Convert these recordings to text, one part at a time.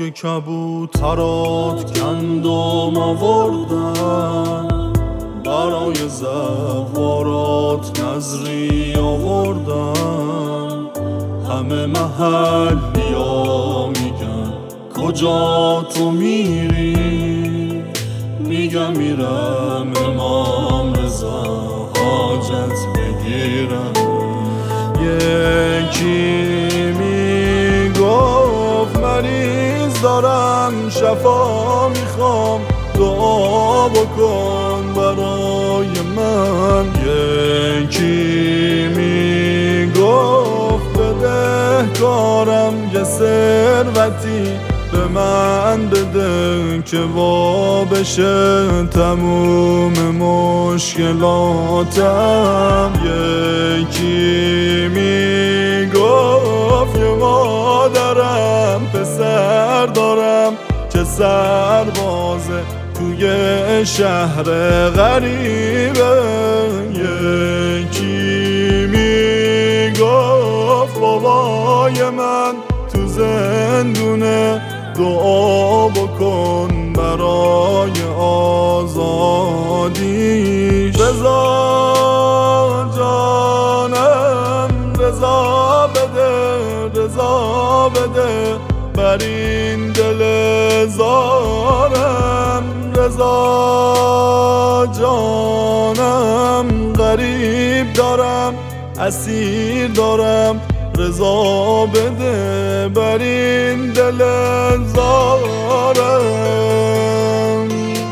برای کبوترات گندم آوردم، برای زوارات نظری آوردم. همه محلیا میگن کجا تو میری، میگم میرم امام رضا حاجت بگیرم. یکی میگفت مریض دارم شفا میخوام، دعا بکن برای من. یکی میگفت بدهکارم یه ثروتی به من بده که وا بشه تموم مشکلاتم. یکی میگفت یه مادرم پسر دارم که سربازه توی شهر غریبه. یکی میگفت بابای من تو زندونه، دعا بکن برای آزادیش. رضا جانم رضا بده، رضا بده بر این دل زارم. رضا جانم غریب دارم، اسیر دارم، رضا بده بر این دل زارم.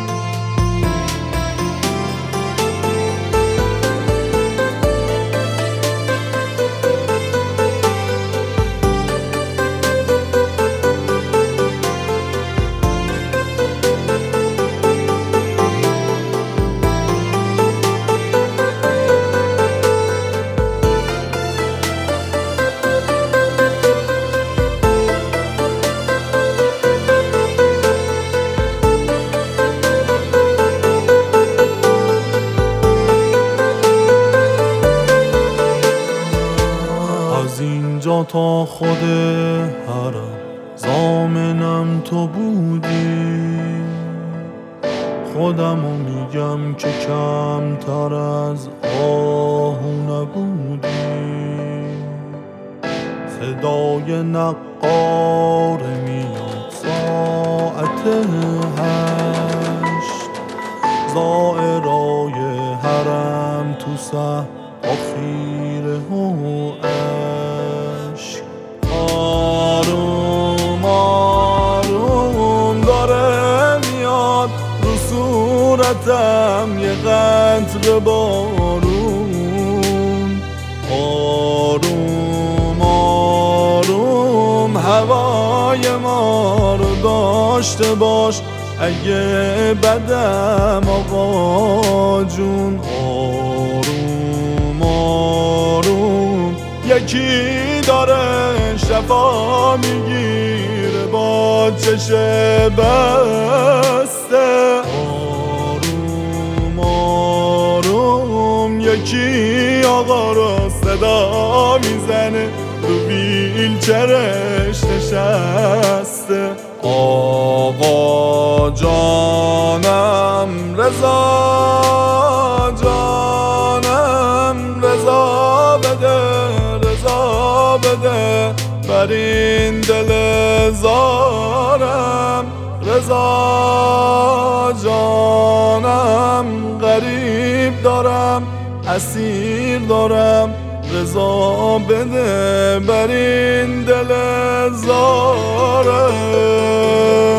از اینجا تا خود حرم ضامنم تو بودی، خودمو میگم که کمتر از آهو نبودی. صدای نقاره میاد ساعت 8، زائرای حرم تو صف آخیره و عشق. آروم آروم داره میاد رو صورتم یه قطره بارون. آروم آروم هوای ما رو داشته باش اگه بدم آقا جون. آروم آروم یکی داره شفا میگیره با چشم بسته. آروم آروم یکی آقا رو صدا میزنه رو ویلچرش نشسته. آقا جانم رضا جانم رضا بده، رضا بده بر این دل زارم. رضا جانم غریب دارم، اسیر دارم، رضا بده بر این دل زارم.